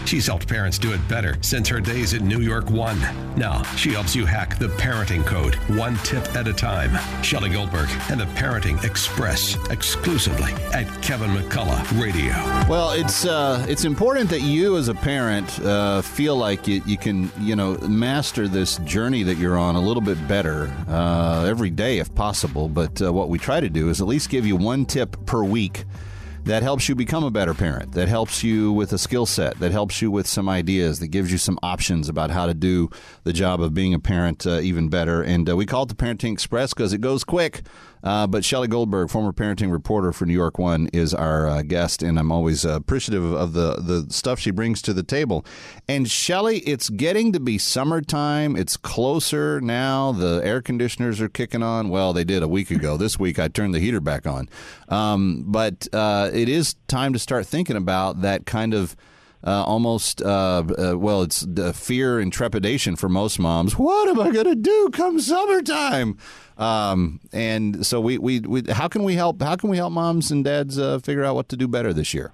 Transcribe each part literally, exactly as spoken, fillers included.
She's helped parents do it better since her days at New York One. Now, she helps you hack the parenting code one tip at a time. Shelley Goldberg and the Parenting Express, exclusively at Kevin McCullough Radio. Well, it's uh, it's important that you as a parent uh, feel like you, you can, you know, master this journey that you're on a little bit better uh, every day if possible. But uh, what we try to do is at least give you one tip per week that helps you become a better parent, that helps you with a skill set, that helps you with some ideas, that gives you some options about how to do the job of being a parent uh, even better. And uh, we call it the Parenting Express because it goes quick. Uh, but Shelley Goldberg, former parenting reporter for New York One, is our uh, guest, and I'm always uh, appreciative of the, the stuff she brings to the table. And Shelley, it's getting to be summertime. It's closer now. The air conditioners are kicking on. Well, they did a week ago. This week I turned the heater back on. Um, but uh, it is time to start thinking about that kind of Uh, almost, uh, uh, well, it's the fear and trepidation for most moms. What am I going to do come summertime? Um, and so we, we, we, how can we help? How can we help moms and dads uh, figure out what to do better this year?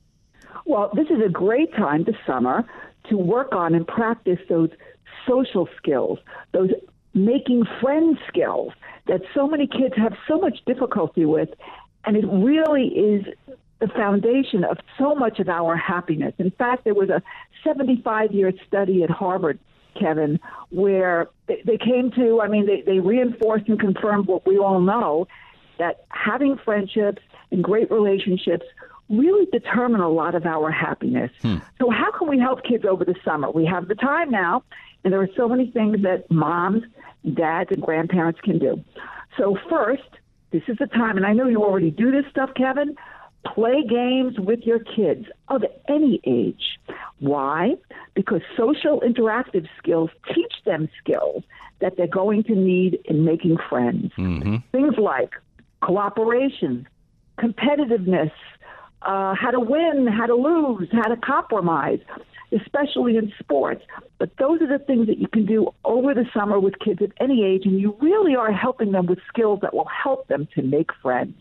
Well, this is a great time this summer to work on and practice those social skills, those making friends skills that so many kids have so much difficulty with. And it really is the foundation of so much of our happiness. In fact, there was a seventy-five-year study at Harvard, Kevin, where they, they came to, I mean, they, they reinforced and confirmed what we all know, that having friendships and great relationships really determine a lot of our happiness. Hmm. So how can we help kids over the summer? We have the time now, and there are so many things that moms, dads, and grandparents can do. So first, this is the time, and I know you already do this stuff, Kevin, play games with your kids of any age. Why? Because social interactive skills teach them skills that they're going to need in making friends. Mm-hmm. Things like cooperation, competitiveness, uh, how to win, how to lose, how to compromise, especially in sports. But those are the things that you can do over the summer with kids of any age, and you really are helping them with skills that will help them to make friends.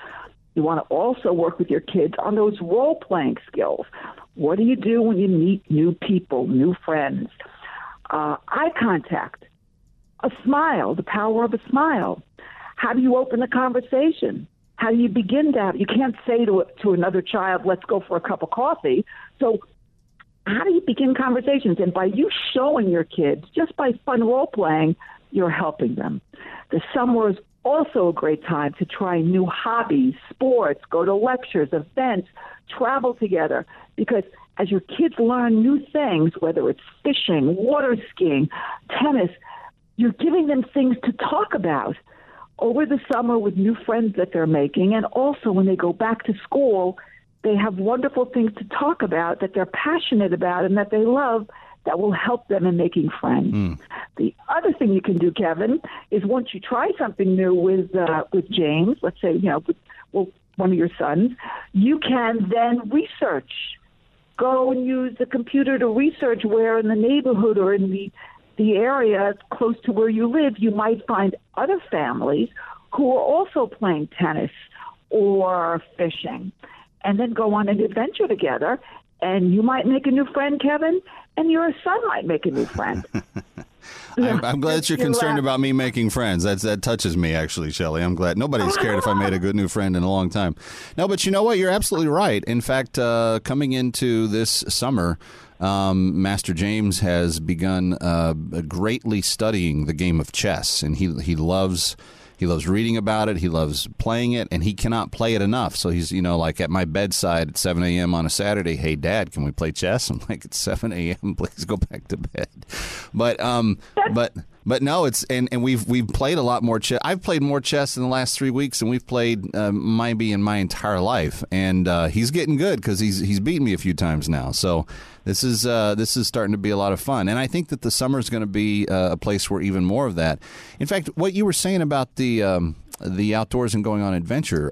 You want to also work with your kids on those role-playing skills. What do you do when you meet new people, new friends? Uh, eye contact, a smile, the power of a smile. How do you open a conversation? How do you begin to have? You can't say to to another child, let's go for a cup of coffee. So how do you begin conversations? And by you showing your kids, just by fun role-playing, you're helping them. The summer is also a great time to try new hobbies, sports, go to lectures, events, travel together. Because as your kids learn new things, whether it's fishing, water skiing, tennis, you're giving them things to talk about over the summer with new friends that they're making. And also when they go back to school, they have wonderful things to talk about that they're passionate about and that they love that will help them in making friends. Mm. The other thing you can do, Kevin, is once you try something new with uh, with James, let's say, you know, with, well, one of your sons, you can then research. Go and use the computer to research where in the neighborhood or in the, the area close to where you live, you might find other families who are also playing tennis or fishing, and then go on an adventure together. And you might make a new friend, Kevin, and your son might make a new friend. I'm, I'm glad that you're concerned about me making friends. That's, that touches me, actually, Shelley. I'm glad. Nobody's cared if I made a good new friend in a long time. No, but you know what? You're absolutely right. In fact, uh, coming into this summer, um, Master James has begun uh, greatly studying the game of chess, and he he loves... He loves reading about it. He loves playing it, and he cannot play it enough. So he's, you know, like at my bedside at seven a.m. on a Saturday, hey, Dad, can we play chess? I'm like, it's seven a.m., please go back to bed. But, um, but, but no, it's, and, and we've, we've played a lot more chess. I've played more chess in the last three weeks than we've played uh, maybe in my entire life. And uh, he's getting good because he's, he's beaten me a few times now. So this is, uh, this is starting to be a lot of fun. And I think that the summer is going to be uh, a place where even more of that. In fact, what you were saying about the, um, the outdoors and going on adventure,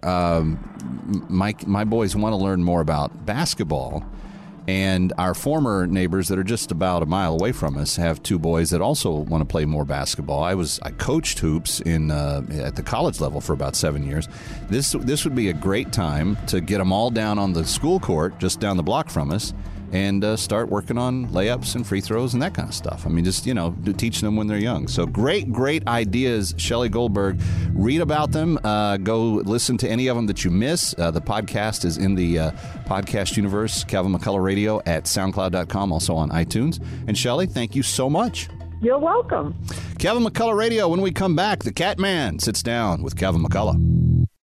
um, my, my boys want to learn more about basketball. And our former neighbors that are just about a mile away from us have two boys that also want to play more basketball. I was I coached hoops in uh, at the college level for about seven years. This this would be a great time to get them all down on the school court just down the block from us and uh, start working on layups and free throws and that kind of stuff. I mean, just, you know, teach them when they're young. So great, great ideas, Shelley Goldberg. Read about them. Uh, go listen to any of them that you miss. Uh, the podcast is in the uh, podcast universe, Kevin McCullough Radio at soundcloud dot com, also on iTunes. And Shelley, thank you so much. You're welcome. Kevin McCullough Radio. When we come back, the Cat Man sits down with Kevin McCullough.